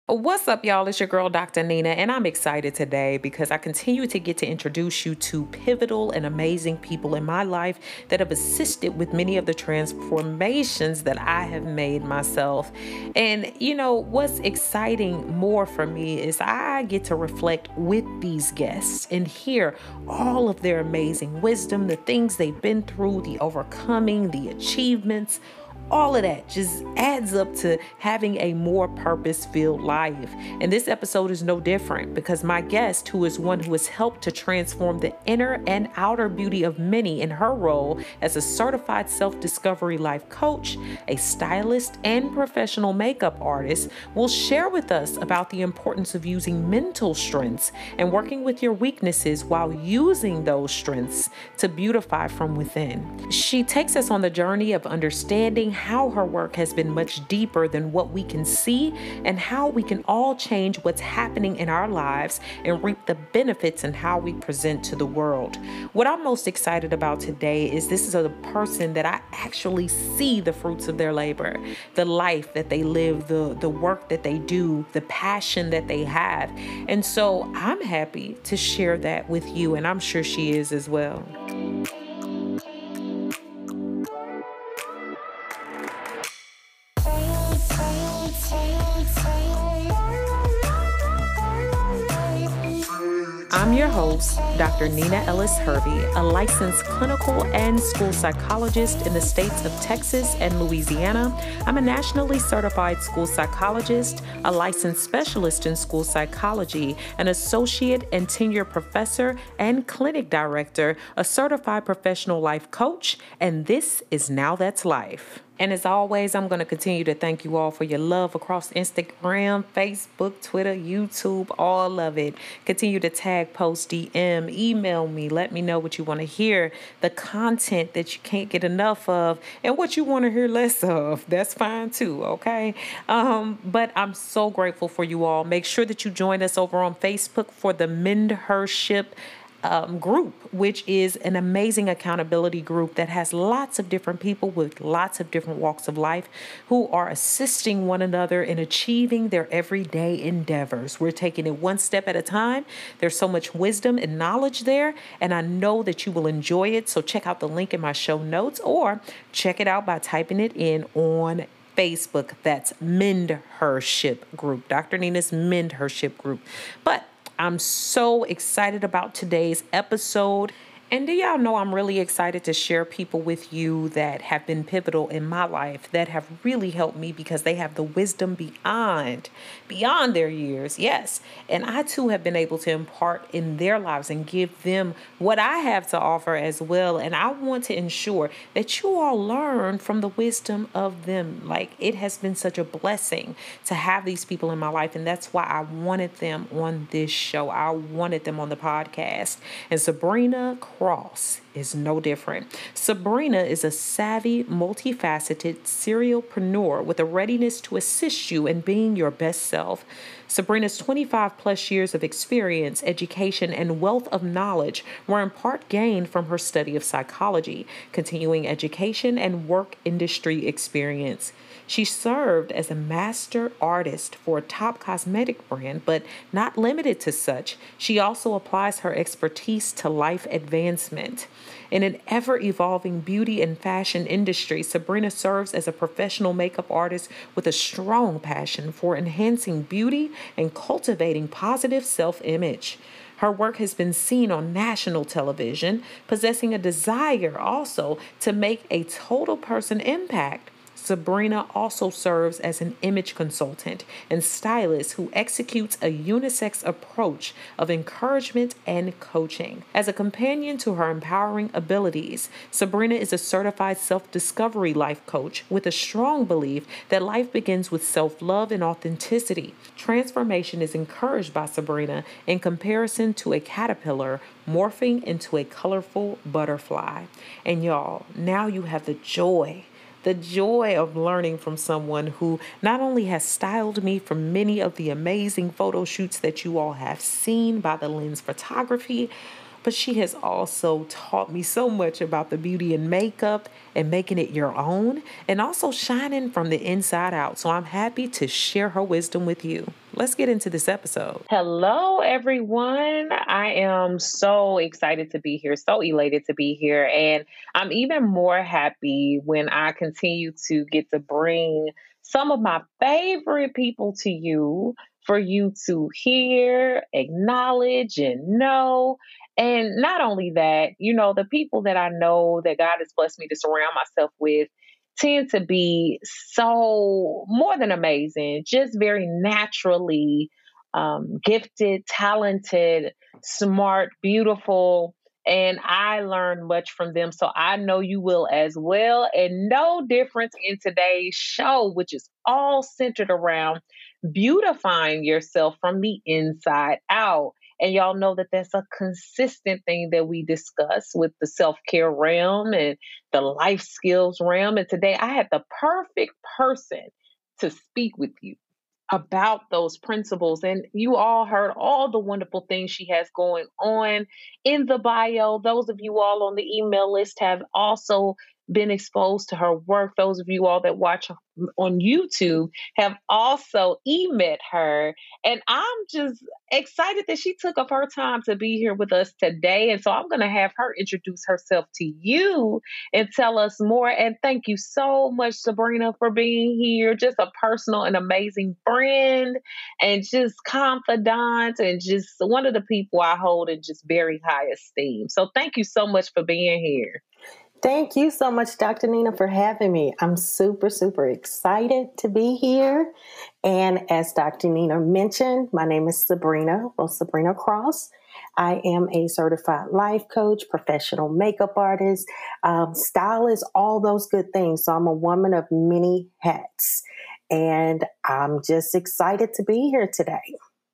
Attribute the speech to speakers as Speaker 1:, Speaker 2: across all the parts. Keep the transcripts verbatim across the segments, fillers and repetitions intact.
Speaker 1: What's up, y'all? It's your girl, Doctor Nina, and I'm excited today because I continue to get to introduce you to pivotal and amazing people in my life that have assisted with many of the transformations that I have made myself. And, you know, what's exciting more for me is I get to reflect with these guests and hear all of their amazing wisdom, the things they've been through, the overcoming, the achievements. All of that just adds up to having a more purpose-filled life. And this episode is no different because my guest, who is one who has helped to transform the inner and outer beauty of many in her role as a certified self-discovery life coach, a stylist, and professional makeup artist, will share with us about the importance of using mental strengths and working with your weaknesses while using those strengths to beautify from within. She takes us on the journey of understanding how her work has been much deeper than what we can see and how we can all change what's happening in our lives and reap the benefits in how we present to the world. What I'm most excited about today is this is a person that I actually see the fruits of their labor, the life that they live, the, the work that they do, the passion that they have. And so I'm happy to share that with you, and I'm sure she is as well. I'm your host, Doctor Nina Ellis Hervey, a licensed clinical and school psychologist in the states of Texas and Louisiana. I'm a nationally certified school psychologist, a licensed specialist in school psychology, an associate and tenured professor and clinic director, a certified professional life coach, and this is Now That's Life. And as always, I'm going to continue to thank you all for your love across Instagram, Facebook, Twitter, YouTube, all of it. Continue to tag, post, D M, email me. Let me know what you want to hear, the content that you can't get enough of, and what you want to hear less of. That's fine too, okay? Um, but I'm so grateful for you all. Make sure that you join us over on Facebook for the Mentorship Um, group, which is an amazing accountability group that has lots of different people with lots of different walks of life who are assisting one another in achieving their everyday endeavors. We're taking it one step at a time. There's so much wisdom and knowledge there, and I know that you will enjoy it. So check out the link in my show notes or check it out by typing it in on Facebook. That's Mentorship Group, Doctor Nina's Mentorship Group. But I'm so excited about today's episode. And do y'all know I'm really excited to share people with you that have been pivotal in my life, that have really helped me because they have the wisdom beyond, beyond their years. Yes. And I too have been able to impart in their lives and give them what I have to offer as well. And I want to ensure that you all learn from the wisdom of them. Like, it has been such a blessing to have these people in my life. And that's why I wanted them on this show. I wanted them on the podcast. And Sabrina Cross is no different. Sabrina is a savvy, multifaceted serialpreneur with a readiness to assist you in being your best self. Sabrina's twenty-five plus years of experience, education, and wealth of knowledge were in part gained from her study of psychology, continuing education, and work industry experience. She served as a master artist for a top cosmetic brand, but not limited to such. She also applies her expertise to life advancement. In an ever-evolving beauty and fashion industry, Sabrina serves as a professional makeup artist with a strong passion for enhancing beauty and cultivating positive self-image. Her work has been seen on national television, possessing a desire also to make a total person impact. Sabrina also serves as an image consultant and stylist who executes a unisex approach of encouragement and coaching. As a companion to her empowering abilities, Sabrina is a certified self-discovery life coach with a strong belief that life begins with self-love and authenticity. Transformation is encouraged by Sabrina in comparison to a caterpillar morphing into a colorful butterfly. And y'all, now you have the joy The joy of learning from someone who not only has styled me for many of the amazing photo shoots that you all have seen by the Lens Photography, but she has also taught me so much about the beauty in makeup and making it your own, and also shining from the inside out. So I'm happy to share her wisdom with you. Let's get into this episode.
Speaker 2: Hello, everyone. I am so excited to be here, so elated to be here. And I'm even more happy when I continue to get to bring some of my favorite people to you for you to hear, acknowledge, and know. And not only that, you know, the people that I know that God has blessed me to surround myself with tend to be so more than amazing, just very naturally um, gifted, talented, smart, beautiful. And I learn much from them. So I know you will as well. And no difference in today's show, which is all centered around beautifying yourself from the inside out. And y'all know that that's a consistent thing that we discuss with the self care realm and the life skills realm. And today I had the perfect person to speak with you about those principles. And you all heard all the wonderful things she has going on in the bio. Those of you all on the email list have also been exposed to her work. Those of you all that watch on YouTube have also e-met her. And I'm just excited that she took up her time to be here with us today. And so I'm going to have her introduce herself to you and tell us more. And thank you so much, Sabrina, for being here. Just a personal and amazing friend and just confidant and just one of the people I hold in just very high esteem. So thank you so much for being here.
Speaker 3: Thank you so much, Doctor Nina, for having me. I'm super, super excited to be here. And as Doctor Nina mentioned, my name is Sabrina, well, Sabrina Cross. I am a certified life coach, professional makeup artist, um, stylist, all those good things. So I'm a woman of many hats. And I'm just excited to be here today.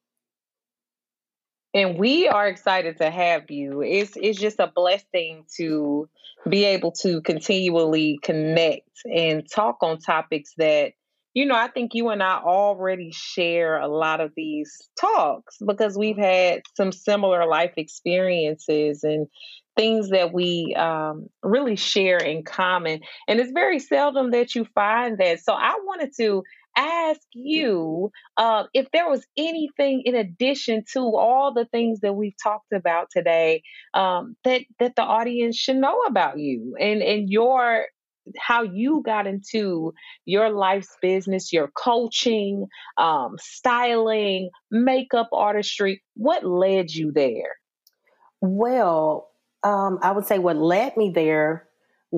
Speaker 2: And we are excited to have you. It's it's just a blessing to be able to continually connect and talk on topics that, you know, I think you and I already share a lot of these talks because we've had some similar life experiences and things that we um, really share in common. And it's very seldom that you find that. So I wanted to ask you uh, if there was anything in addition to all the things that we've talked about today um, that that the audience should know about you and and your how you got into your life's business, your coaching, um, styling, makeup artistry. What led you there?
Speaker 3: Well, um, I would say what led me there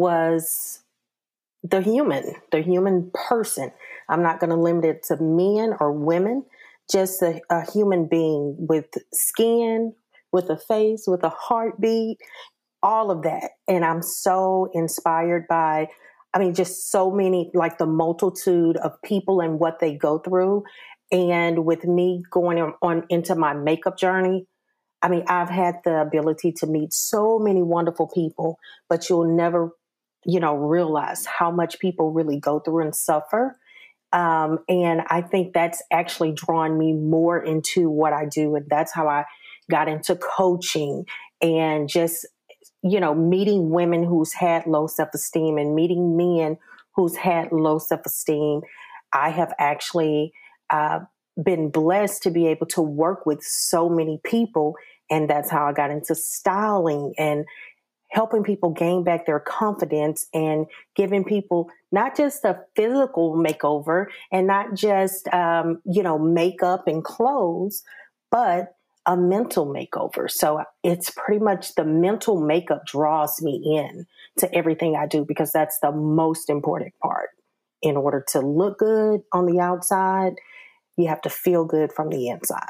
Speaker 3: was the human, the human person. I'm not going to limit it to men or women, just a, a human being with skin, with a face, with a heartbeat, all of that. And I'm so inspired by, I mean, just so many, like the multitude of people and what they go through. And with me going on, on into my makeup journey, I mean, I've had the ability to meet so many wonderful people, but you'll never, you know, realize how much people really go through and suffer. Um, and I think that's actually drawn me more into what I do. And that's how I got into coaching and just, you know, meeting women who's had low self-esteem and meeting men who's had low self-esteem. I have actually uh, been blessed to be able to work with so many people. And that's how I got into styling and helping people gain back their confidence and giving people not just a physical makeover and not just, um, you know, makeup and clothes, but a mental makeover. So it's pretty much the mental makeup draws me in to everything I do because that's the most important part. In order to look good on the outside, you have to feel good from the inside.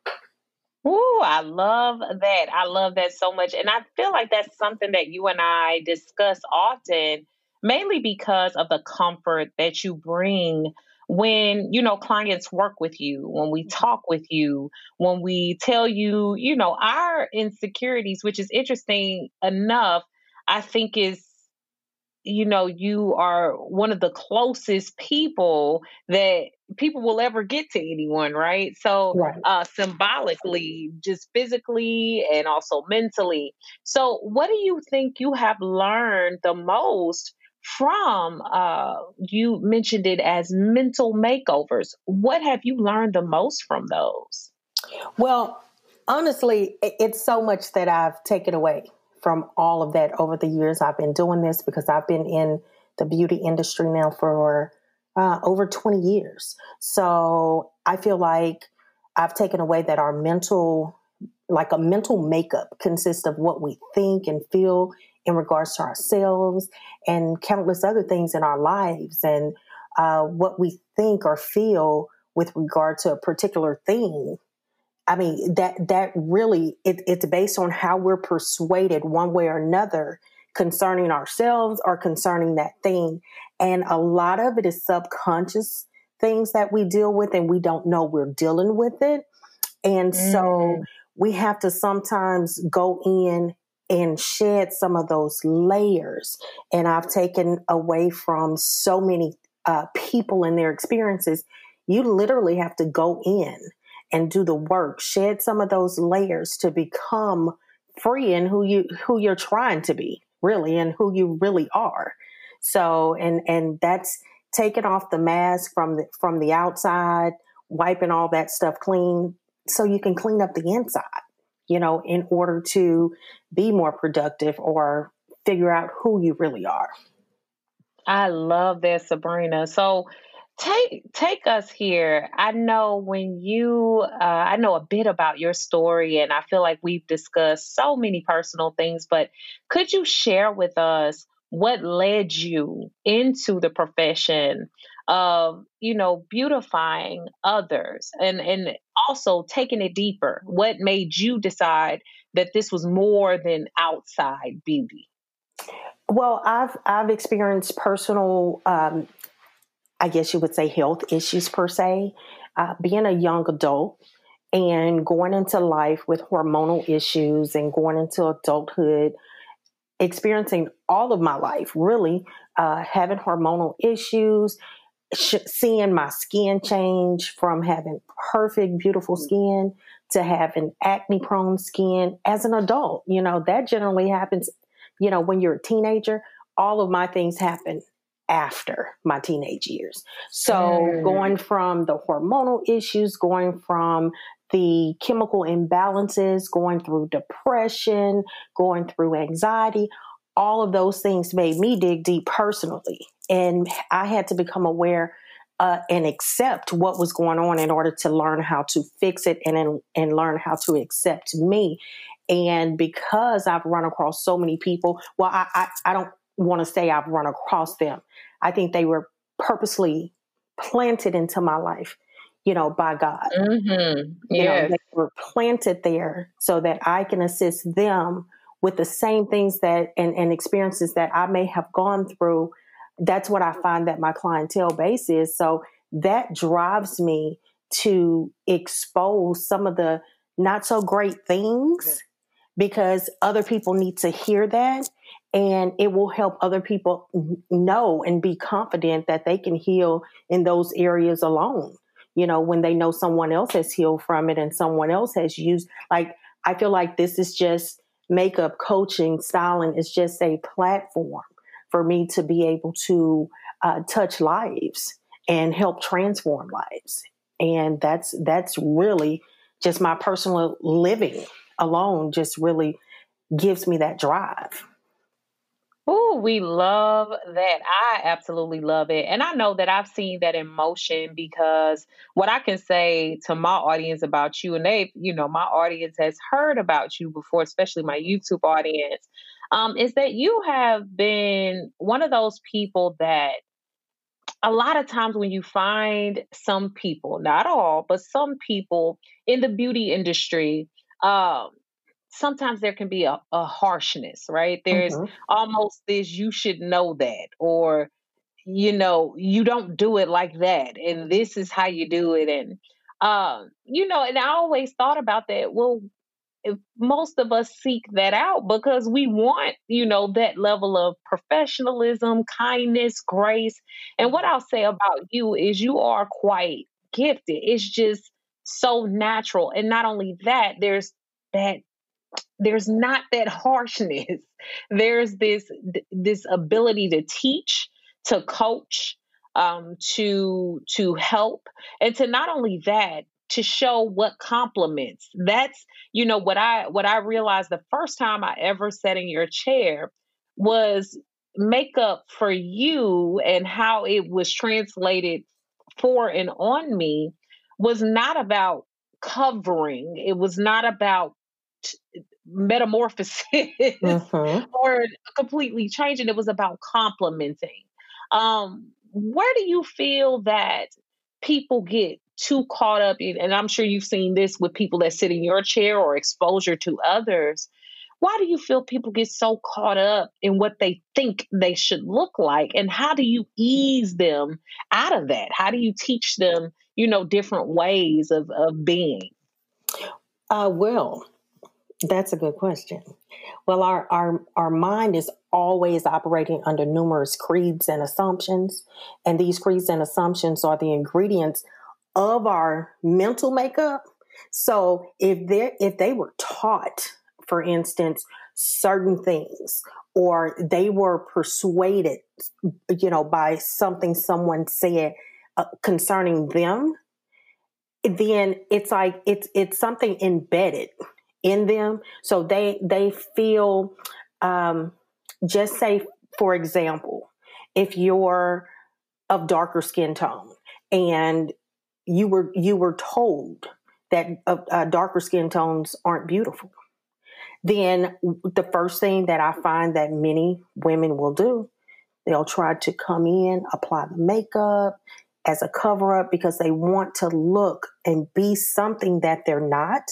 Speaker 2: Ooh, I love that. I love that so much. And I feel like that's something that you and I discuss often, mainly because of the comfort that you bring when, you know, clients work with you, when we talk with you, when we tell you, you know, our insecurities, which is interesting enough, I think is you know, you are one of the closest people that people will ever get to anyone, right? So,
Speaker 3: Right.
Speaker 2: uh, symbolically, just physically and also mentally. So, what do you think you have learned the most from, uh, you mentioned it as mental makeovers. What have you learned the most from those?
Speaker 3: Well, honestly, i- it's so much that I've taken away from all of that over the years I've been doing this, because I've been in the beauty industry now for uh, over twenty years. So I feel like I've taken away that our mental, like a mental makeup consists of what we think and feel in regards to ourselves and countless other things in our lives, and uh, what we think or feel with regard to a particular thing. I mean, that that really it, it's based on how we're persuaded one way or another concerning ourselves or concerning that thing. And a lot of it is subconscious things that we deal with, and we don't know we're dealing with it. And so
Speaker 2: Mm.
Speaker 3: we have to sometimes go in and shed some of those layers. And I've taken away from so many uh, people and their experiences. You literally have to go in and do the work, shed some of those layers to become free in who you who you're trying to be, really, and who you really are. So, and and that's taking off the mask from the from the outside, wiping all that stuff clean, so you can clean up the inside, you know, in order to be more productive or figure out who you really are.
Speaker 2: I love that, Sabrina. So take take us here. I know when you uh, I know a bit about your story, and I feel like we've discussed so many personal things, but could you share with us what led you into the profession of, you know, beautifying others, and and also taking it deeper? What made you decide that this was more than outside beauty?
Speaker 3: Well, I've I've experienced personal, um, I guess you would say, health issues per se, uh, being a young adult and going into life with hormonal issues and going into adulthood, experiencing all of my life really, uh, having hormonal issues, sh- seeing my skin change from having perfect, beautiful skin to having acne prone skin as an adult. You know, that generally happens, you know, when you're a teenager. All of my things happen after my teenage years. So
Speaker 2: Mm.
Speaker 3: going from the hormonal issues, going from the chemical imbalances, going through depression, going through anxiety, all of those things made me dig deep personally. And I had to become aware uh, and accept what was going on in order to learn how to fix it, and and learn how to accept me. And because I've run across so many people, well, I, I, I don't want to say I've run across them. I think they were purposely planted into my life, you know, by God.
Speaker 2: Mhm.
Speaker 3: You know,
Speaker 2: Yes.
Speaker 3: they were planted there so that I can assist them with the same things that and, and experiences that I may have gone through. That's what I find that my clientele base is. So that drives me to expose some of the not so great things, because other people need to hear that, and it will help other people know and be confident that they can heal in those areas alone. You know, when they know someone else has healed from it and someone else has used, like, I feel like this is just makeup coaching, styling is just a platform for me to be able to uh, touch lives and help transform lives. And that's that's really just my personal living alone just really gives me that drive.
Speaker 2: Oh, we love that. I absolutely love it. And I know that I've seen that in motion, because what I can say to my audience about you, and they, you know, my audience has heard about you before, especially my YouTube audience, um, is that you have been one of those people that a lot of times when you find some people, not all, but some people in the beauty industry, um, sometimes there can be a, a harshness, right? There's
Speaker 3: Hmm.
Speaker 2: almost this, you should know that, or, you know, you don't do it like that, and this is how you do it. And, um, you know, and I always thought about that. Well, if most of us seek that out because we want, you know, that level of professionalism, kindness, grace. And what I'll say about you is you are quite gifted. It's just so natural. And not only that, there's that there's not that harshness. There's this this ability to teach, to coach, um, to to help, and to not only that, to show what compliments. That's, you know, what I what I realized the first time I ever sat in your chair was makeup for you, and how it was translated for and on me was not about covering. It was not about metamorphosis
Speaker 3: Mm-hmm.
Speaker 2: or completely changing. It was about complimenting. Um, where do you feel that people get too caught up in, and I'm sure you've seen this with people that sit in your chair or exposure to others. Why do you feel people get so caught up in what they think they should look like? And how do you ease them out of that? How do you teach them, you know, different ways of, of being?
Speaker 3: Uh, well, that's a good question. Well, our, our, our mind is always operating under numerous creeds and assumptions. And these creeds and assumptions are the ingredients of our mental makeup. So if they if they were taught, for instance, certain things, or they were persuaded, you know, by something someone said uh, concerning them, then it's like it's it's something embedded in them. So they they feel, um, just say, for example, if you're of darker skin tone and you were you were told that uh, uh, darker skin tones aren't beautiful, then the first thing that I find that many women will do, they'll try to come in, apply the makeup as a cover up because they want to look and be something that they're not.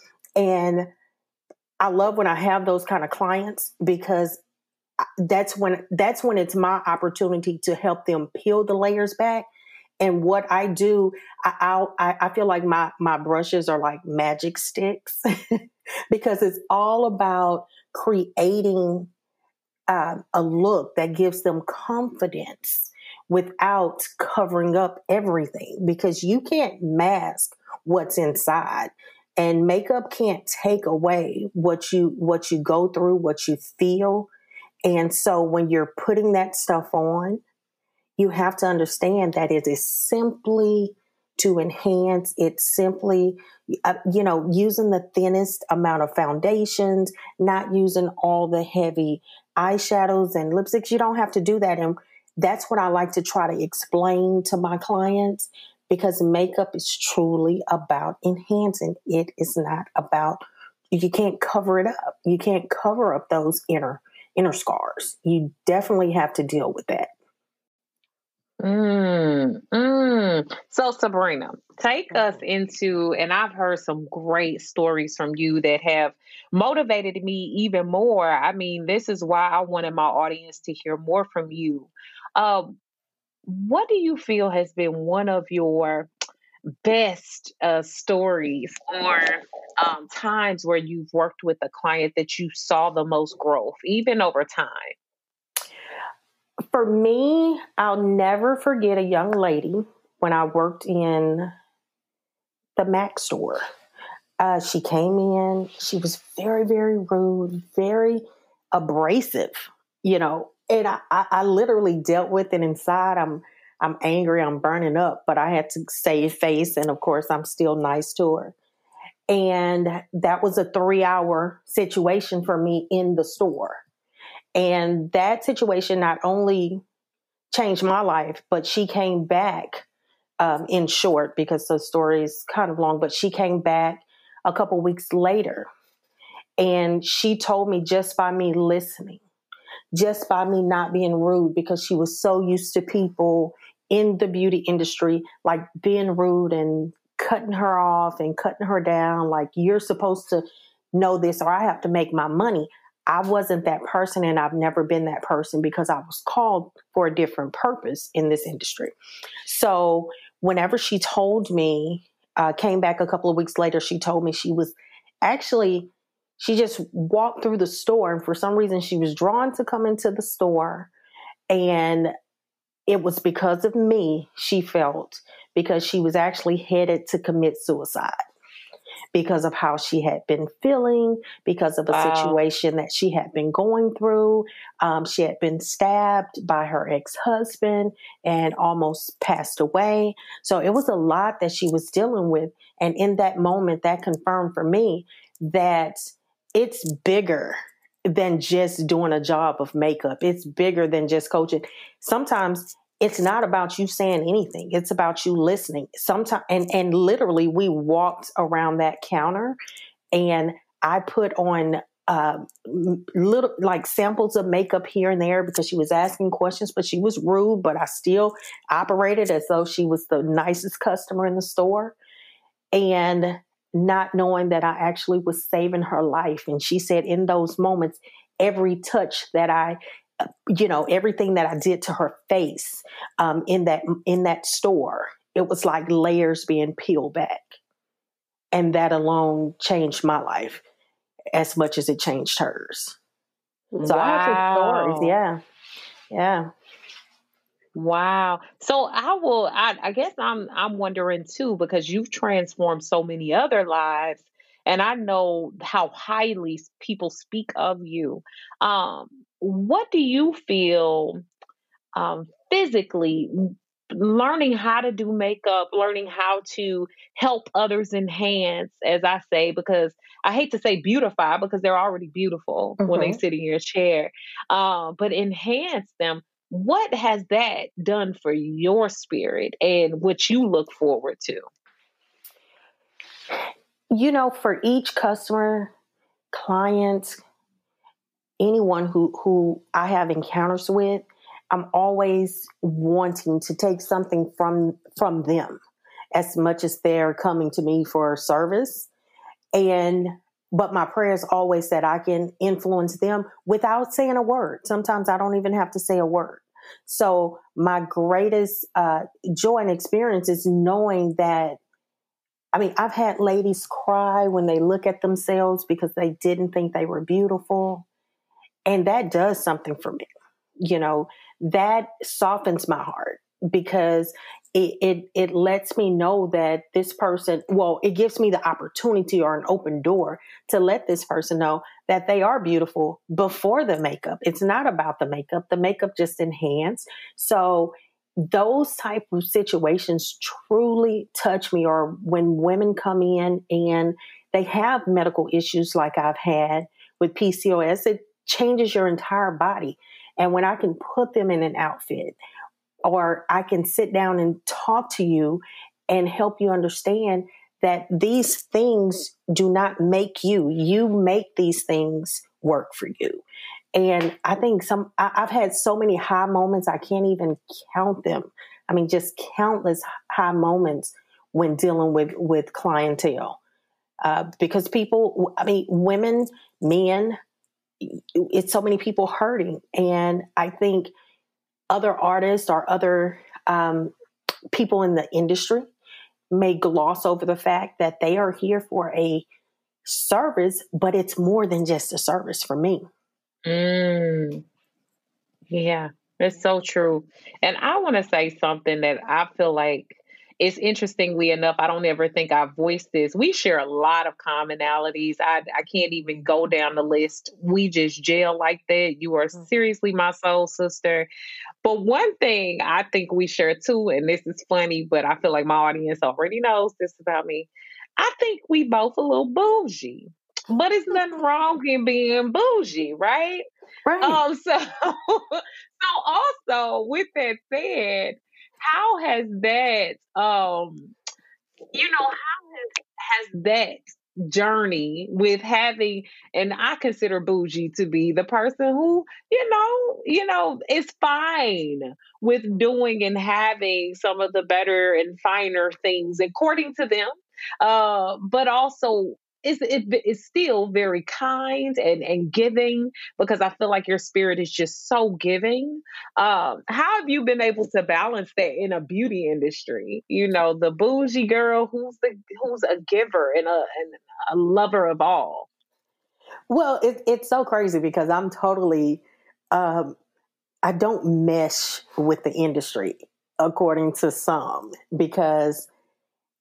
Speaker 3: And I love when I have those kind of clients, because that's when that's when it's my opportunity to help them peel the layers back. And what I do, I I'll, I, I feel like my my brushes are like magic sticks because it's all about creating uh, a look that gives them confidence without covering up everything, because you can't mask what's inside. And makeup can't take away what you what you go through, what you feel. And so when you're putting that stuff on, you have to understand that it is simply to enhance. It's simply, uh, you know, using the thinnest amount of foundations, not using all the heavy eyeshadows and lipsticks. You don't have to do that. And that's what I like to try to explain to my clients, because makeup is truly about enhancing. It is not about, you can't cover it up. You can't cover up those inner inner scars. You definitely have to deal with that.
Speaker 2: Mm, mm. So Sabrina, take us into, and I've heard some great stories from you that have motivated me even more. I mean, this is why I wanted my audience to hear more from you. Um, what do you feel has been one of your best uh, stories, or um, times where you've worked with a client that you saw the most growth, even over time?
Speaker 3: For me, I'll never forget a young lady when I worked in the Mac store. Uh, she came in, she was very, very rude, very abrasive, you know, and I, I, I literally dealt with it inside. I'm I'm angry, I'm burning up, but I had to save face. And of course, I'm still nice to her. And that was a three hour situation for me in the store. And that situation not only changed my life, but she came back, um, in short, because the story is kind of long, but she came back a couple weeks later. And she told me, just by me listening, just by me not being rude, because she was so used to people in the beauty industry, like being rude and cutting her off and cutting her down. Like, you're supposed to know this or I have to make my money. I wasn't that person, and I've never been that person, because I was called for a different purpose in this industry. So whenever she told me, uh, came back a couple of weeks later, she told me she was actually, she just walked through the store, and for some reason she was drawn to come into the store. And it was because of me, she felt, because she was actually headed to commit suicide. because of how she had been feeling, because of a
Speaker 2: Wow.
Speaker 3: situation that she had been going through. Um, she had been stabbed by her ex-husband and almost passed away. So it was a lot that she was dealing with. And in that moment, that confirmed for me that it's bigger than just doing a job of makeup. It's bigger than just coaching. Sometimes it's not about you saying anything. It's about you listening. Sometimes, and, and literally we walked around that counter and I put on uh, little like samples of makeup here and there because she was asking questions, but she was rude, but I still operated as though she was the nicest customer in the store. And not knowing that I actually was saving her life. And she said in those moments, every touch that I you know, everything that I did to her face um, in that in that store, it was like layers being peeled back. And that alone changed my life as much as it changed hers. So
Speaker 2: Wow.
Speaker 3: I have some stories. Yeah. Yeah.
Speaker 2: Wow. So I will, I, I guess I'm, I'm wondering too, because you've transformed so many other lives and I know how highly people speak of you. Um, what do you feel, um, physically learning how to do makeup, learning how to help others enhance, as I say, because I hate to say beautify because they're already beautiful when they
Speaker 3: Mm-hmm.
Speaker 2: sit in your chair, um, but enhance them. What has that done for your spirit and what you look forward to?
Speaker 3: You know, for each customer, client, anyone who, who I have encounters with, I'm always wanting to take something from from them as much as they're coming to me for service. And but my prayer is always that I can influence them without saying a word. Sometimes I don't even have to say a word. So my greatest uh, joy and experience is knowing that, I mean, I've had ladies cry when they look at themselves because they didn't think they were beautiful. And that does something for me. You know, that softens my heart because it, it it lets me know that this person, well, it gives me the opportunity or an open door to let this person know that they are beautiful before the makeup. It's not about the makeup. The makeup just enhanced. So those type of situations truly touch me, or when women come in and they have medical issues like I've had with P C O S, it changes your entire body. And when I can put them in an outfit, or I can sit down and talk to you and help you understand that these things do not make you. You make these things work for you. And I think some, I, I've had so many high moments, I can't even count them. I mean, just countless high moments when dealing with, with clientele. Uh, because people, I mean, women, men, it's so many people hurting. And I think other artists or other um, people in the industry may gloss over the fact that they are here for a service, but it's more than just a service for me.
Speaker 2: Mm, yeah, it's so true. And I want to say something that I feel like it's interestingly enough, I don't ever think I voiced this. We share a lot of commonalities. I, I can't even go down the list. We just gel like that. You are seriously my soul sister. But one thing I think we share too, and this is funny, but I feel like my audience already knows this about me. I think we both a little bougie, but it's nothing wrong in being bougie, right?
Speaker 3: Right.
Speaker 2: Um, so, so also with that said, how has that, um, you know, how has, has that journey with having, and I consider bougie to be the person who, you know, you know, is fine with doing and having some of the better and finer things according to them, uh, but also is it is still very kind and and giving, because I feel like your spirit is just so giving. Um, how have you been able to balance that in a beauty industry? You know, the bougie girl who's the who's a giver and a and a lover of all.
Speaker 3: Well, it, it's so crazy because I'm totally, um, I don't mesh with the industry according to some, because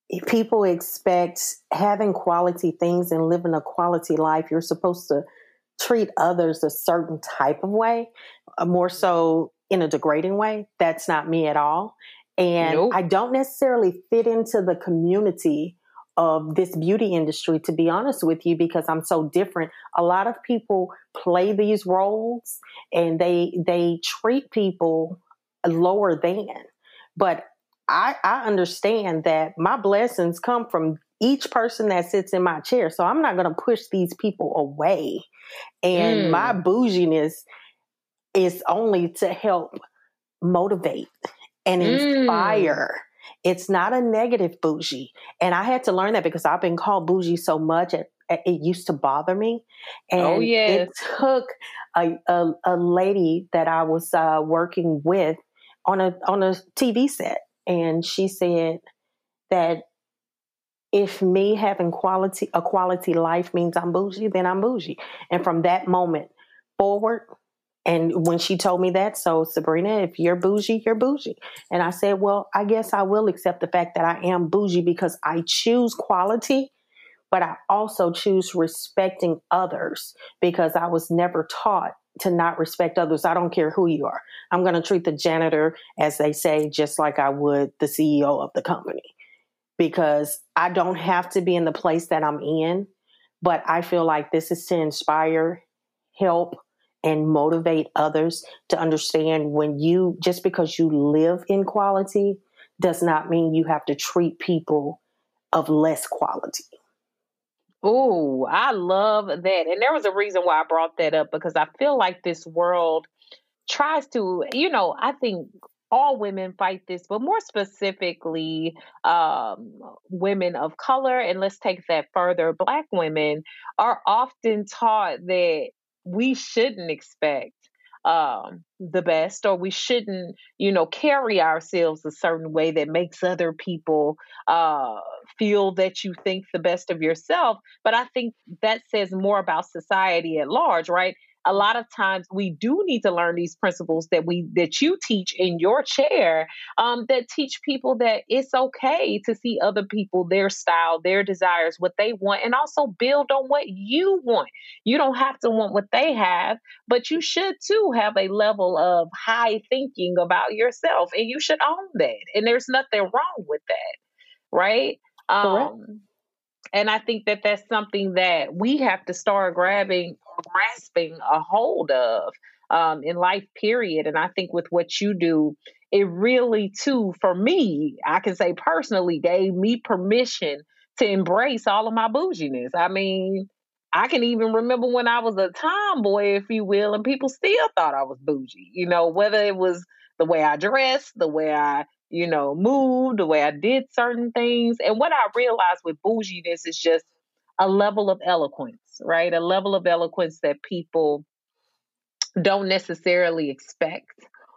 Speaker 3: people expect having quality things and living a quality life. You're supposed to treat others a certain type of way, more so in a degrading way. That's not me at all. And
Speaker 2: Nope.
Speaker 3: I don't necessarily fit into the community of this beauty industry, to be honest with you, because I'm so different. A lot of people play these roles and they they treat people lower than. But I, I understand that my blessings come from each person that sits in my chair. So I'm not going to push these people away. And
Speaker 2: Mm.
Speaker 3: my bouginess is only to help motivate and inspire. Mm. It's not a negative bougie. And I had to learn that because I've been called bougie so much. It, it used to bother me. And
Speaker 2: oh, yes.
Speaker 3: it took a, a, a lady that I was uh, working with on a on a T V set. And she said that if me having quality a quality life means I'm bougie, then I'm bougie. And from that moment forward, and when she told me that, so Sabrina, if you're bougie, you're bougie. And I said, well, I guess I will accept the fact that I am bougie because I choose quality, but I also choose respecting others because I was never taught to not respect others. I don't care who you are. I'm going to treat the janitor, as they say, just like I would the C E O of the company, because I don't have to be in the place that I'm in, but I feel like this is to inspire, help, and motivate others to understand when you, just because you live in quality does not mean you have to treat people of less quality.
Speaker 2: Oh, I love that. And there was a reason why I brought that up, because I feel like this world tries to, you know, I think all women fight this, but more specifically, um, women of color, and let's take that further, Black women are often taught that we shouldn't expect um, the best, or we shouldn't, you know, carry ourselves a certain way that makes other people uh, feel that you think the best of yourself. But I think that says more about society at large, right? A lot of times we do need to learn these principles that we that you teach in your chair, um, that teach people that it's okay to see other people, their style, their desires, what they want, and also build on what you want. You don't have to want what they have, but you should too have a level of high thinking about yourself, and you should own that. And there's nothing wrong with that, right?
Speaker 3: Correct.
Speaker 2: Um, and I think that that's something that we have to start grabbing, grasping a hold of um, in life, period. And I think with what you do, it really, too, for me, I can say personally, gave me permission to embrace all of my bouginess. I mean, I can even remember when I was a tomboy, if you will, and people still thought I was bougie, you know, whether it was the way I dressed, the way I you know, moved, the way I did certain things. And what I realized with bouginess is just a level of eloquence, right? A level of eloquence that people don't necessarily expect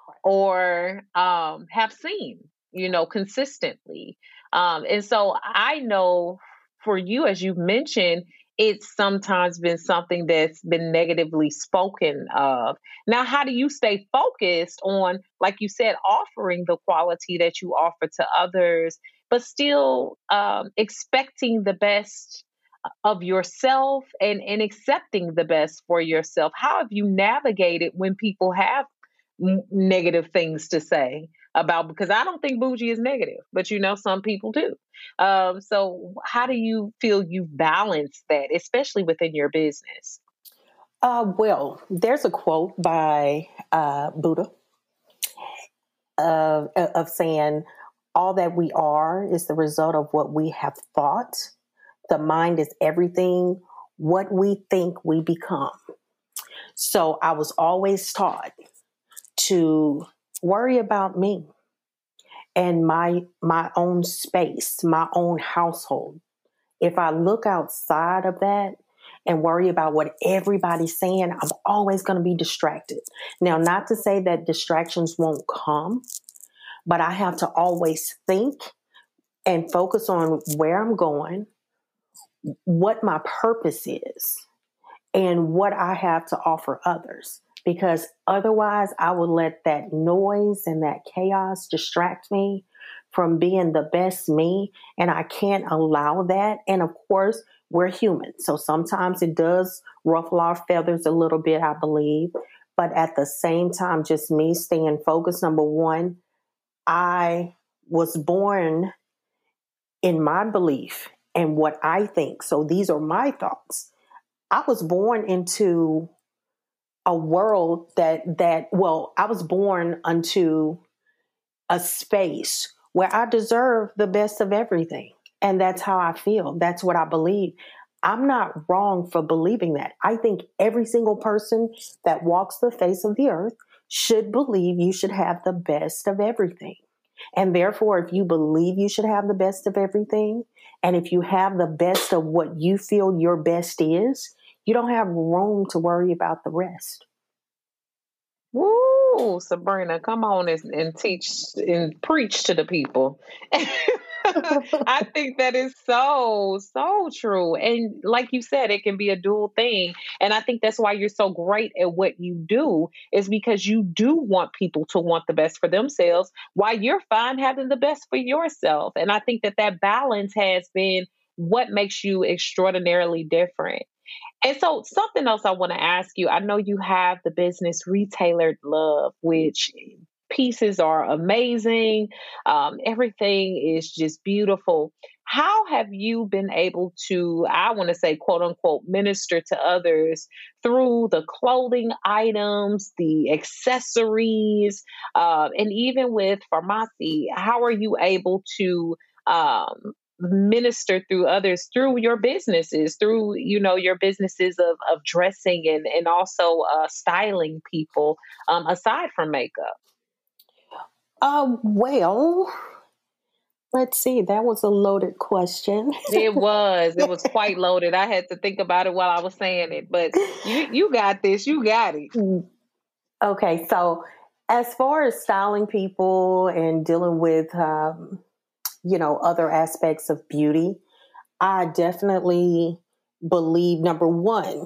Speaker 2: or um, have seen, you know, consistently. Um, and so I know for you, as you mentioned, it's sometimes been something that's been negatively spoken of. Now, how do you stay focused on, like you said, offering the quality that you offer to others, but still um, expecting the best of yourself and, and accepting the best for yourself? How have you navigated when people have n- negative things to say about, because I don't think bougie is negative, but you know, some people do. Um, so how do you feel you balance that, especially within your business?
Speaker 3: Uh, well, there's a quote by uh, Buddha uh, of saying, all that we are is the result of what we have thought. The mind is everything. What we think, we become. So I was always taught to worry about me and my my own space, my own household. If I look outside of that and worry about what everybody's saying, I'm always going to be distracted. Now, not to say that distractions won't come, but I have to always think and focus on where I'm going, what my purpose is, and what I have to offer others. Because otherwise, I will let that noise and that chaos distract me from being the best me, and I can't allow that. And of course, we're human. So sometimes it does ruffle our feathers a little bit, I believe. But at the same time, just me staying focused. Number one, I was born in my belief and what I think. So these are my thoughts. I was born into a world that, that, well, I was born unto a space where I deserve the best of everything. And that's how I feel. That's what I believe. I'm not wrong for believing that. I think every single person that walks the face of the earth should believe you should have the best of everything. And therefore, if you believe you should have the best of everything, and if you have the best of what you feel your best is, you don't have room to worry about the rest.
Speaker 2: Woo, Sabrina, come on and, and teach and preach to the people. I think that is so, so true. And like you said, it can be a dual thing. And I think that's why you're so great at what you do, is because you do want people to want the best for themselves while you're fine having the best for yourself. And I think that that balance has been what makes you extraordinarily different. And so something else I want to ask you, I know you have the business Retailored Love, which pieces are amazing. Um, everything is just beautiful. How have you been able to, I want to say, quote unquote, minister to others through the clothing items, the accessories, uh, and even with Farmacy? How are you able to um, minister through others through your businesses, through, you know, your businesses of, of dressing and, and also uh, styling people um, aside from makeup?
Speaker 3: Uh, well, let's see. That was a loaded question.
Speaker 2: It was. It was quite loaded. I had to think about it while I was saying it, but you you got this. You got it.
Speaker 3: Okay, so as far as styling people and dealing with, um, you know, other aspects of beauty, I definitely believe, number one,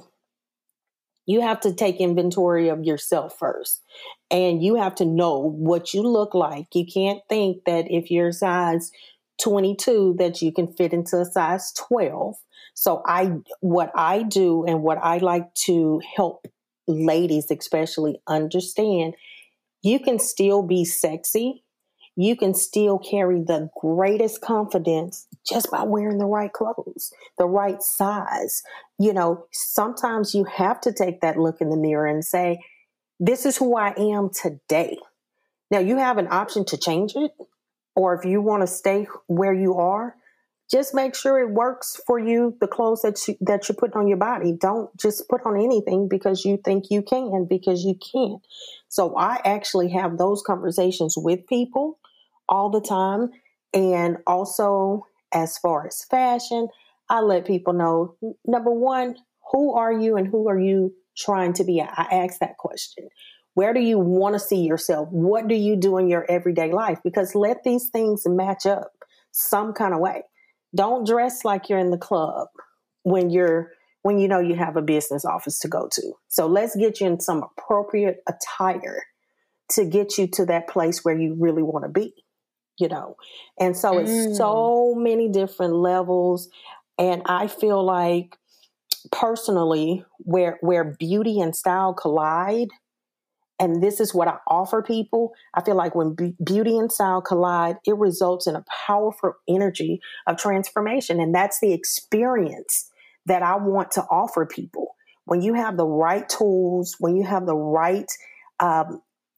Speaker 3: you have to take inventory of yourself first. And you have to know what you look like. You can't think that if you're size twenty-two that you can fit into a size twelve. So I, what I do and what I like to help ladies especially understand, you can still be sexy. You can still carry the greatest confidence just by wearing the right clothes, the right size. You know, sometimes you have to take that look in the mirror and say, this is who I am today. Now, you have an option to change it, or if you want to stay where you are, just make sure it works for you, the clothes that you, that you put on your body. Don't just put on anything because you think you can, because you can't. So I actually have those conversations with people all the time. And also, as far as fashion, I let people know, number one, who are you and who are you trying to be? I ask that question. Where do you want to see yourself? What do you do in your everyday life? Because let these things match up some kind of way. Don't dress like you're in the club when you're when you know you have a business office to go to. So let's get you in some appropriate attire to get you to that place where you really want to be, you know. And so it's mm. so many different levels. And I feel like personally, where where beauty and style collide, and this is what I offer people, I feel like when be- beauty and style collide, it results in a powerful energy of transformation. And that's the experience that I want to offer people. When you have the right tools, when you have the right um,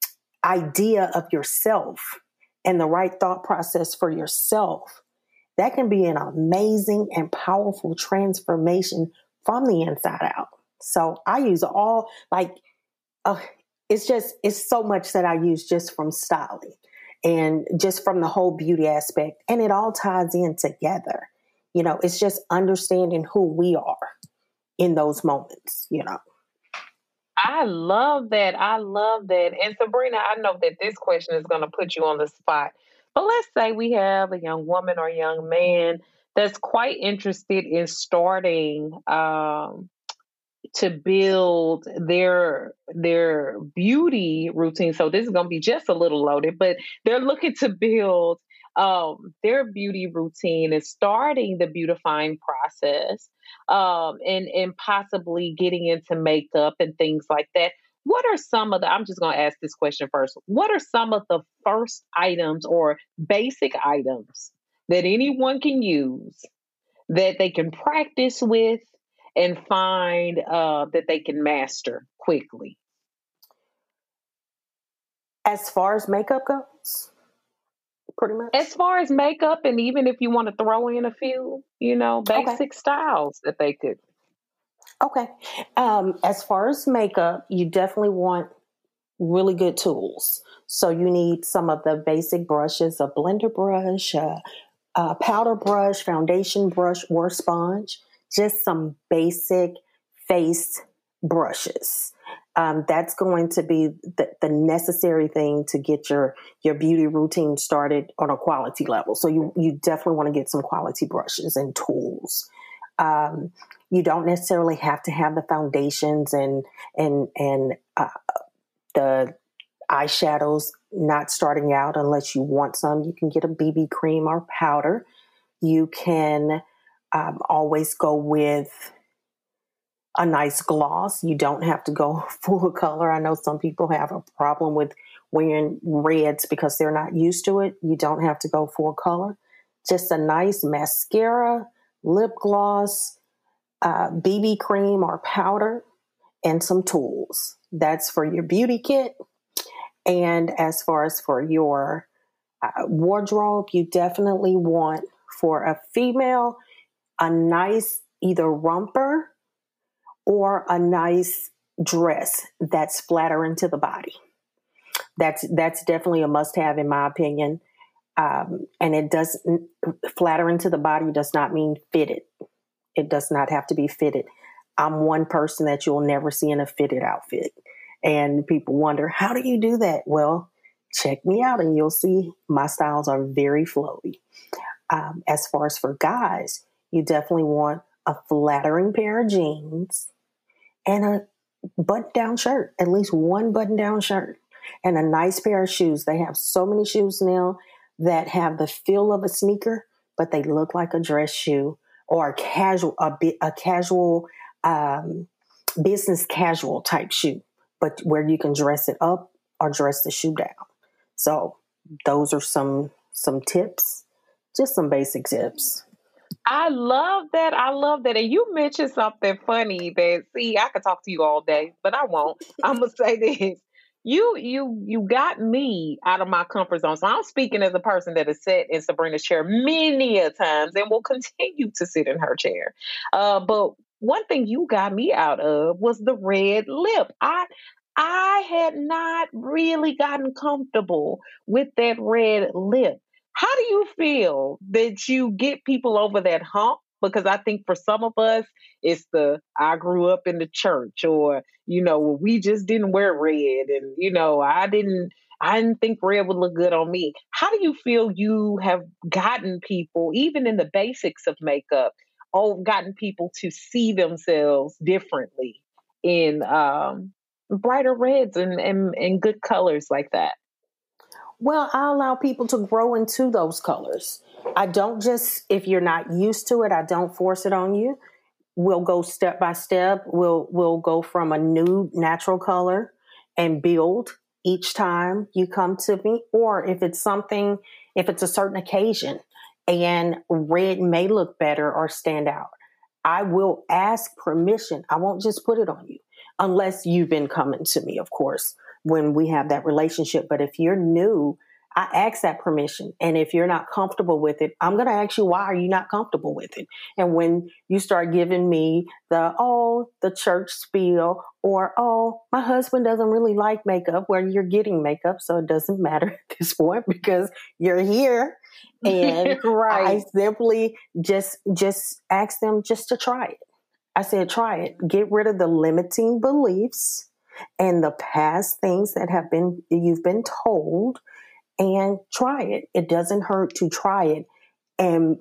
Speaker 3: idea of yourself and the right thought process for yourself, that can be an amazing and powerful transformation from the inside out. So I use all, like, uh, it's just, it's so much that I use just from styling and just from the whole beauty aspect. And it all ties in together. You know, it's just understanding who we are in those moments, you know.
Speaker 2: I love that. I love that. And Sabrina, I know that this question is going to put you on the spot. But let's say we have a young woman or young man that's quite interested in starting um, to build their their beauty routine. So this is going to be just a little loaded, but they're looking to build um, their beauty routine is starting the beautifying process, um, and and possibly getting into makeup and things like that. What are some of the, I'm just going to ask this question first. What are some of the first items or basic items that anyone can use that they can practice with and find uh, that they can master quickly?
Speaker 3: As far as makeup goes, pretty much.
Speaker 2: As far as makeup, and even if you want to throw in a few, you know,
Speaker 3: Okay.
Speaker 2: basic styles that they could.
Speaker 3: Okay. Um, as far as makeup, you definitely want really good tools. So you need some of the basic brushes, a blender brush, a, a powder brush, foundation brush, or sponge, just some basic face brushes. Um, that's going to be the, the necessary thing to get your, your beauty routine started on a quality level. So you, you definitely want to get some quality brushes and tools. Um, you don't necessarily have to have the foundations and, and, and, uh, the eyeshadows not starting out unless you want some. You can get a B B cream or powder. You can um, always go with a nice gloss. You don't have to go full color. I know some people have a problem with wearing reds because they're not used to it. You don't have to go full color. Just a nice mascara, lip gloss, uh, B B cream or powder, and some tools. That's for your beauty kit. And as far as for your uh, wardrobe, you definitely want, for a female, a nice either romper or a nice dress that's flattering to the body. That's that's definitely a must-have in my opinion. Um, and it does flattering to the body does not mean fitted. It does not have to be fitted. I'm one person that you'll never see in a fitted outfit. And people wonder, how do you do that? Well, check me out and you'll see my styles are very flowy. Um, as far as for guys, you definitely want a flattering pair of jeans and a button-down shirt, at least one button-down shirt, and a nice pair of shoes. They have so many shoes now that have the feel of a sneaker, but they look like a dress shoe or a casual, a, bit, a casual, um, business casual type shoe, but where you can dress it up or dress the shoe down. So those are some some tips, just some basic tips.
Speaker 2: I love that. I love that. And you mentioned something funny that, see, I could talk to you all day, but I won't. I'm gonna say this. You you you got me out of my comfort zone. So I'm speaking as a person that has sat in Sabrina's chair many a times and will continue to sit in her chair. Uh, but one thing you got me out of was the red lip. I I had not really gotten comfortable with that red lip. How do you feel that you get people over that hump? Because I think for some of us, it's the I grew up in the church, or you know, we just didn't wear red, and you know, I didn't, I didn't think red would look good on me. How do you feel you have gotten people, even in the basics of makeup, oh, gotten people to see themselves differently in um, brighter reds and, and and good colors like that?
Speaker 3: Well, I allow people to grow into those colors. I don't just, if you're not used to it, I don't force it on you. We'll go step by step. We'll we'll go from a nude natural color and build each time you come to me. Or if it's something, if it's a certain occasion and red may look better or stand out, I will ask permission. I won't just put it on you unless you've been coming to me, of course, when we have that relationship. But if you're new, I ask that permission. And if you're not comfortable with it, I'm going to ask you, why are you not comfortable with it? And when you start giving me the, oh, the church spiel, or, oh, my husband doesn't really like makeup, where you're getting makeup, so it doesn't matter at this point because you're here. And
Speaker 2: Right.
Speaker 3: I simply just, just ask them just to try it. I said, try it. Get rid of the limiting beliefs and the past things that have been, you've been told, and try it. It doesn't hurt to try it. And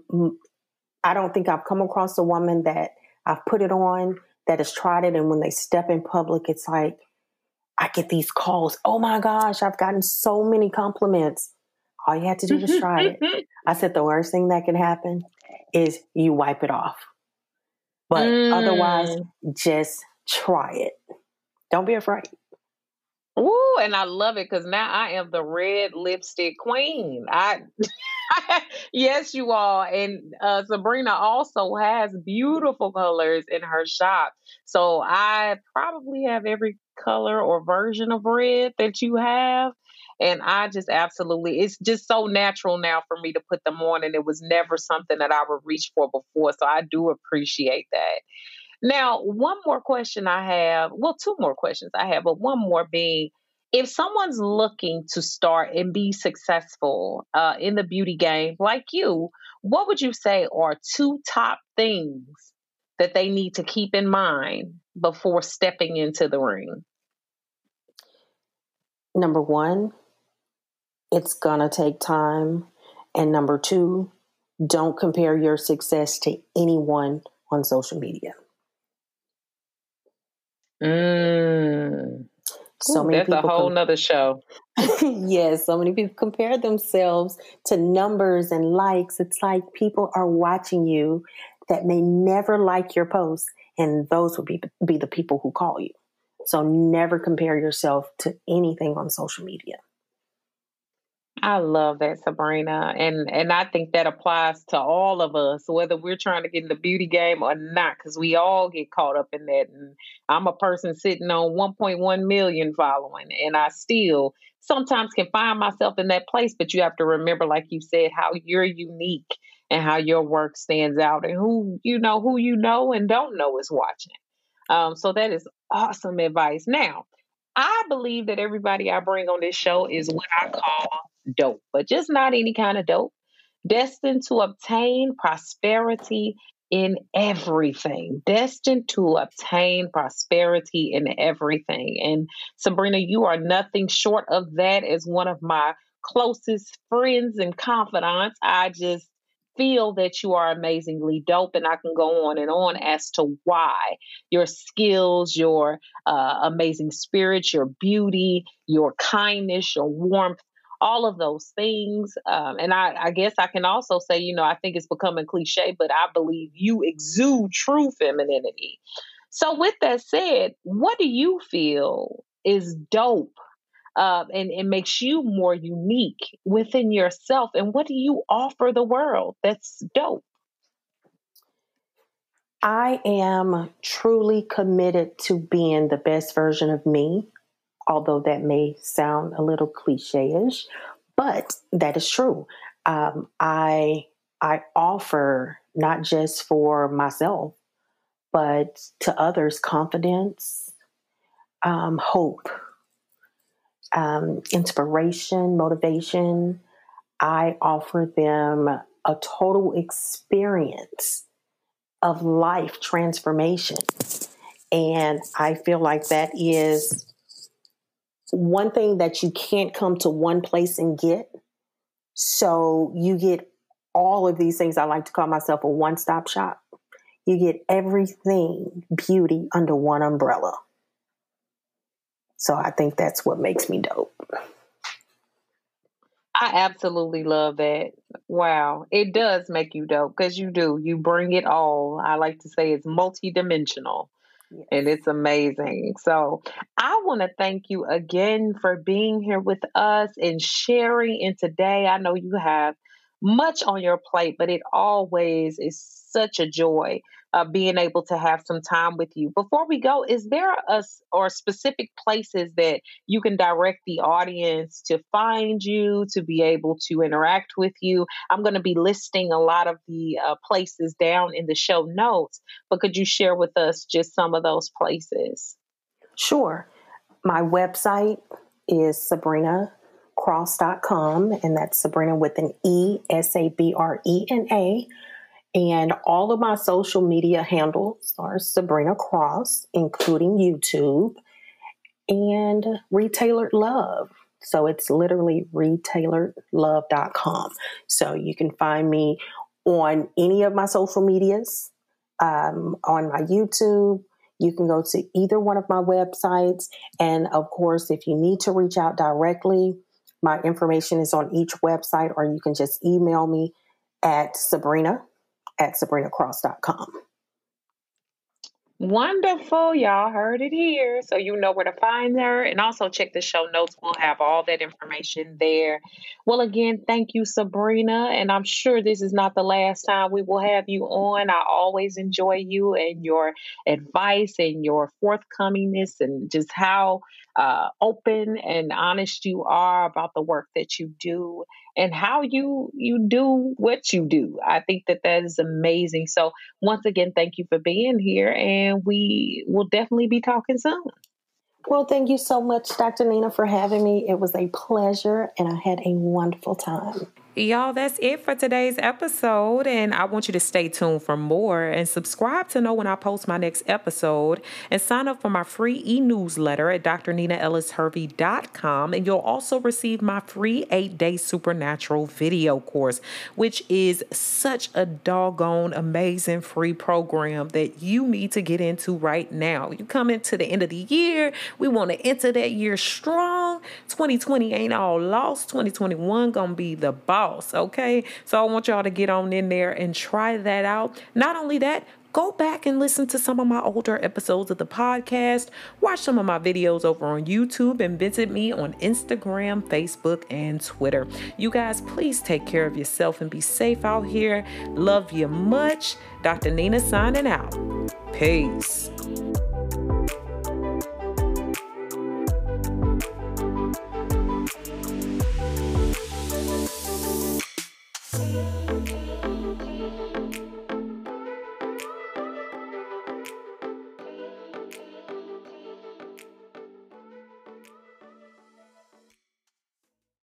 Speaker 3: I don't think I've come across a woman that I've put it on that has tried it, and when they step in public, it's like, I get these calls. Oh my gosh, I've gotten so many compliments. All you had to do was try it. I said, the worst thing that can happen is you wipe it off. But mm. otherwise, just try it. Don't be afraid.
Speaker 2: Ooh, and I love it because now I am the red lipstick queen. I, yes, you are. And uh, Sabrina also has beautiful colors in her shop. So I probably have every color or version of red that you have. And I just absolutely, it's just so natural now for me to put them on. And it was never something that I would reach for before. So I do appreciate that. Now, one more question I have, well, two more questions I have, but one more being, if someone's looking to start and be successful uh, in the beauty game like you, what would you say are two top things that they need to keep in mind before stepping into the ring?
Speaker 3: Number one, it's going to take time. And number two, don't compare your success to anyone on social media.
Speaker 2: Mm.
Speaker 3: So
Speaker 2: Ooh,
Speaker 3: many
Speaker 2: that's
Speaker 3: people
Speaker 2: a whole
Speaker 3: com-
Speaker 2: nother show.
Speaker 3: Yes, so many people compare themselves to numbers and likes. It's like people are watching you that may never like your posts, and those would be, be the people who call you. So never compare yourself to anything on social media.
Speaker 2: I love that, Sabrina. And and I think that applies to all of us, whether we're trying to get in the beauty game or not, because we all get caught up in that. And I'm a person sitting on one point one million following, and I still sometimes can find myself in that place. But you have to remember, like you said, how you're unique and how your work stands out, and who you know, who you know and don't know is watching. Um, so that is awesome advice. Now, I believe that everybody I bring on this show is what I call dope, but just not any kind of dope. Destined to obtain prosperity in everything. Destined to obtain prosperity in everything. And Sabrina, you are nothing short of that. As one of my closest friends and confidants, I just feel that you are amazingly dope, and I can go on and on as to why. Your skills, your uh, amazing spirit, your beauty, your kindness, your warmth, all of those things. Um, and I, I guess I can also say, you know, I think it's becoming cliche, but I believe you exude true femininity. So with that said, what do you feel is dope uh, and it makes you more unique within yourself? And what do you offer the world that's dope?
Speaker 3: I am truly committed to being the best version of me, although that may sound a little cliche-ish, but that is true. Um, I I offer not just for myself, but to others confidence, um, hope, um, inspiration, motivation. I offer them a total experience of life transformation. And I feel like that is one thing that you can't come to one place and get. So you get all of these things. I like to call myself a one-stop shop. You get everything beauty under one umbrella. So I think that's what makes me dope.
Speaker 2: I absolutely love that. Wow. It does make you dope because you do. You bring it all. I like to say it's multidimensional. Yes. And it's amazing. So I want to thank you again for being here with us and sharing in today. I know you have much on your plate, but it always is such a joy uh, being able to have some time with you. Before we go, is there a or specific places that you can direct the audience to find you, to be able to interact with you? I'm going to be listing a lot of the uh, places down in the show notes, but could you share with us just some of those places?
Speaker 3: Sure. My website is sabrina cross dot com, and that's Sabrina with an E, S A B R E N A. And all of my social media handles are Sabrina Cross, including YouTube and Retailored Love. So it's literally retailored love dot com. So you can find me on any of my social medias, um, on my YouTube. You can go to either one of my websites. And of course, if you need to reach out directly, My information is on each website, or you can just email me at Sabrina at sabrina cross dot com.
Speaker 2: Wonderful. Y'all heard it here. So you know where to find her. And also check the show notes. We'll have all that information there. Well, again, thank you, Sabrina. And I'm sure this is not the last time we will have you on. I always enjoy you and your advice and your forthcomingness and just how uh, open and honest you are about the work that you do and how you you do what you do. I think that that is amazing. So once again, thank you for being here, and we will definitely be talking soon.
Speaker 3: Well, thank you so much, Doctor Nina, for having me. It was a pleasure, and I had a wonderful time.
Speaker 1: Y'all, that's it for today's episode, and I want you to stay tuned for more and subscribe to know when I post my next episode, and sign up for my free e-newsletter at d r nina ellis hervey dot com, and you'll also receive my free eight-day supernatural video course, which is such a doggone amazing free program that you need to get into right now. You come into the end of the year, we want to enter that year strong. twenty twenty ain't all lost. twenty twenty-one gonna be the boss. Okay, so I want y'all to get on in there and try that out. Not only that, go back and listen to some of my older episodes of the podcast. Watch some of my videos over on YouTube and visit me on Instagram, Facebook, and Twitter. You guys, please take care of yourself and be safe out here. Love you much. Doctor Nina signing out. Peace.